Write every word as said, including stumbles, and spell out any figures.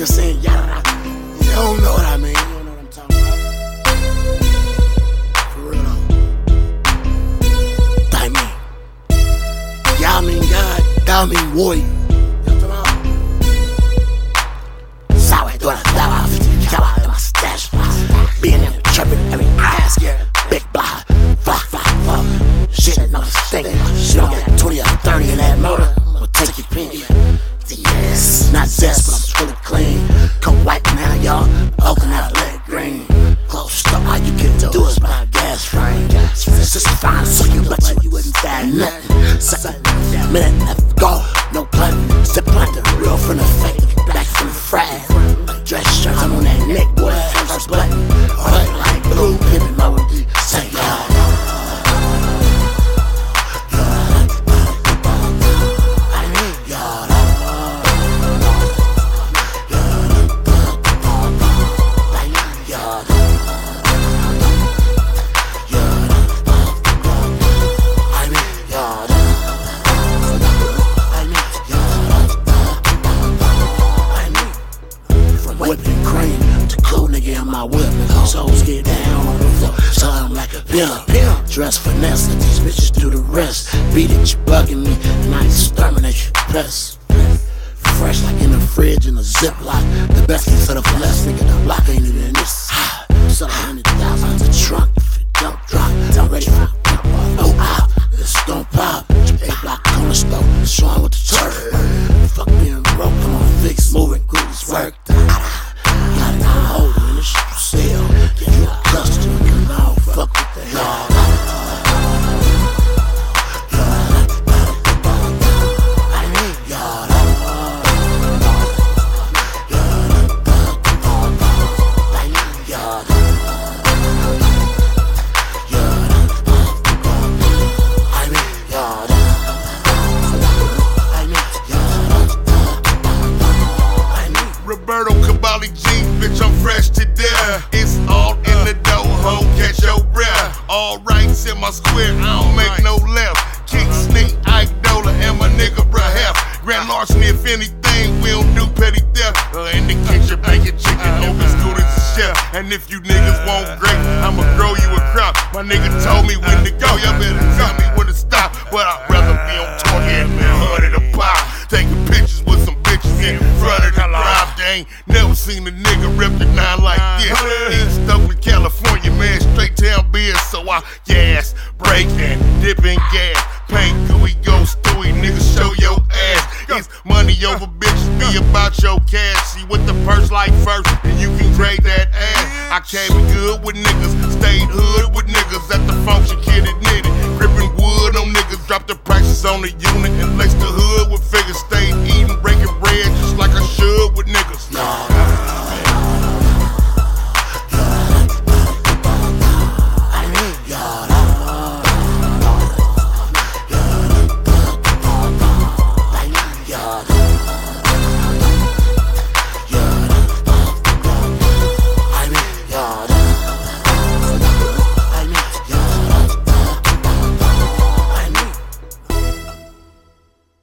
niggas saying yada. You don't know what I mean. You don't know what I'm talking about. For real though. I mean, y'all mean God, y'all mean warrior. Sour, do I die off? Cow out in my stash. Being in the tripping, every ass, yeah. Big block, fuck, fuck, fuck. Shit, no stink. Shit, don't get twenty or thirty in that motor. I'ma take your pin. Yes, not zest, but I'm fully clean. Come white now, y'all. Open out, let it green. Close up, all you can do is buy a gas frame. This is fine, so you bet you, you wouldn't die nothing. Second, minute left, go. No pun, step like the real from the fake. Back from the frag. Dress shirt, I'm on that neck, boy. First button, butt like blue, pimpin' melody. Say y'all. Whipping cream to cool nigga in my whip. Souls get down on the floor, so I'm like a pimp. Dress finesse, let these bitches do the rest. Beat it, you bugging me, and I exterminate you. Press. Fresh like in the fridge in a ziplock. The best thing for the finesse, nigga, the block ain't even this high. So a hundred thousand to trunk, if it don't drop, I'm ready for it. Oh, ah, it's gon' pop. Eight block on the stove, showing with the turf. Fuck being broke, come on, fix, moving, goodies, work. Got it on hold, man, this shit for sale. Get you a customer, cause I don't fuck with the hell. Roberto Cavalli jeans, bitch, I'm fresh to death. It's all in the dough, ho, catch your breath. All rights in my square, I don't make no left. Kick, sneak, Ike Dola, and my nigga Brahef. Grand larceny, if anything, we don't do petty theft. Uh, in the kitchen, bacon chicken, open school as a chef. And if you niggas want great, I'ma grow you a crop. My nigga told me when to go, y'all better tell me when to stop. But I'd rather be on tour than a hundred a pop. Taking pictures with some bitches in front of the crowd. They ain't never seen a nigga rip the nine like this. East Oakland, California, man, straight town beer. So I gas, break and dip in gas. Paint gooey, go stewy, nigga, show your ass. It's money over bitches, be about your cash. See what the purse like first, and you can grade that ass. I came good with niggas, stayed hood with niggas. At the function, kid admitted. Gripping wood on niggas, drop the prices on the unit and lace the hood with